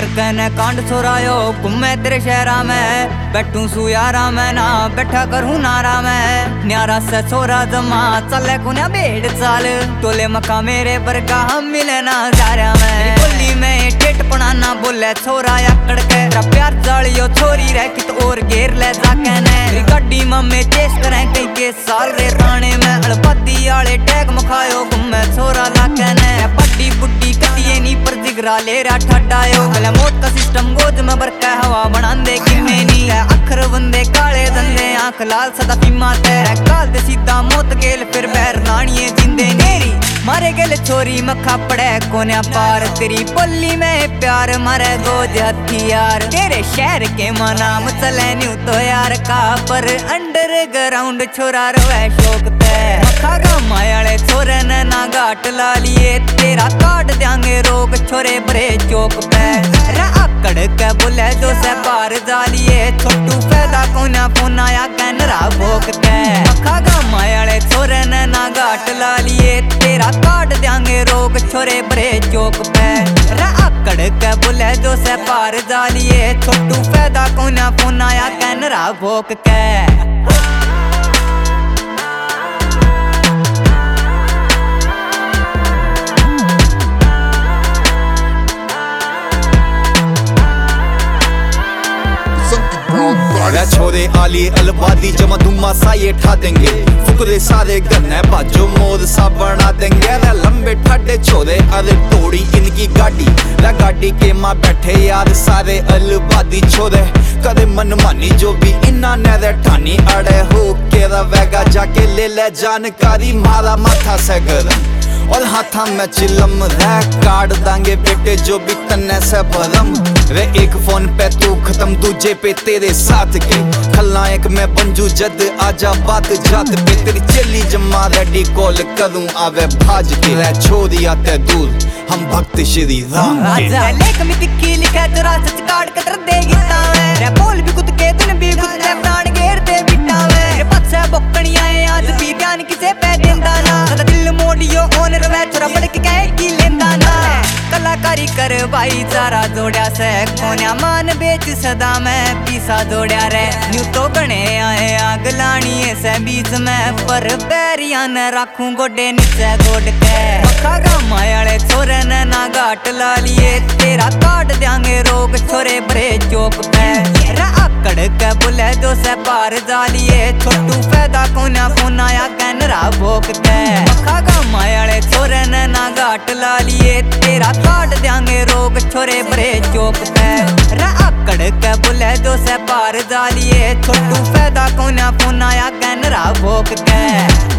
करके ने कांड छोरायो घूमे तेरे शहरा में बैठू सु यारा मैं ना बैठा करूँ नारा मैं न्यारा से छोरा जमा चले कुन्या बेड़ चाल टोले मका मेरे बरका हम मिले ना जारा में बोली में ठेठ पढ़ाना बोले छोरा याकड़ के प्यार जालियो छोरी रह कित और घेर ले जाके ने गड्डी मम्मे चेस करें कई के साल रे थाने में अड़पति आले टैग मखायो घूमे छोरा लाके ने बड्डी बुड्डी कटिए नी पर जिगरा ले रहा ठड्डायो गला मोट का सिस्टम गोद में बरका हवा बनांदे किन्ने नी अखर बंदे काले धंधे आंख लाल सदा पीमा तेरे काल दे सीधा मोत गेल फिर बैर नानिए जिंदे नेरी मारे गेल छोरी मखा पड़े कोन्या पार तेरी पल्ली में प्यार मारे गोज हथियार तेरे शहर के नाम चले न्यू तो यार का पर अंडरग्राउंड छोरा रवे शोक ते मखा मायाले छोरे ने ना घाट ला लिए तेरा काट देंगे रोग छोरे बरे चौक पे आकड़ के बोले जो से पार जालिए छोटू पैदा कोना पुनाया कैनरा भोगते मखा मायाले छोरे ने ना घाट ला लिए तेरा काट देंगे रोग छोरे बरे चौक पे आकड़ के बोले जो से पार जालिए छोटू पैदा कोना पुनाया कैनरा भोग के छोरे आली अलबादी जमा दुमा साये ठा देंगे फुकरे सारे गन्ने बाजो मोर सा बना देंगे लंबे ठाडे छोरे अरे तोड़ी इनकी गाड़ी गाड़ी के माँ बैठे यार सारे अलबादी छोरे करे मनमानी जो भी इन्ना ने ठानी अड़े हो के रवेगा जाके ले ले जानकारी मारा माथा से गरम और हाथा में चिलम रह काट दांगे बेटे जो भी तन्ने से भरम रे एक फोन पे तू खत्म दूजे पे तेरे साथ के खलनायक में बंजू जद आजा बात जात पे तेरी चली जमा रेडी कॉल करूं आवे भाज के रह छोरी आते दूर हम भक्त श्री राम के लेख में तिक्की लिखा तेरा सच काट कतर देगी तावे रे बोल भी कुछ के दिन भी कुछ ले प्राण घेर दे बिटावे रे पछे बकणिया आज भी ध्यान किसे पे देंदा ना सदा दिल मोड़ियो ओनर वे छोरा पड़ के कहे की लेंदा ना कलाकारी कर भाईचारा जोड़या से कोन्या मान बेच सदा में पीसा जोड़या रे न्यू तो गणे आए आग लानी से बीच में पर पैरिया न राखूं गोडे नीचे गोड के मखा मायाले छोरे ने ना घाट ला लिए तेरा काट देंगे रोग छोरे बरे चौक पे आकड़ के बोले जो से पार जालिए छोटू पैदा कोना पुनाया कैनरा भोगते मखा मायाले छोरे ने ना घाट ला लिए तेरा काट देंगे रोग छोरे बरे चौक पे आकड़ के बोले जो से पार जालिए छोटू पैदा कोना पुनाया कैनरा भोगते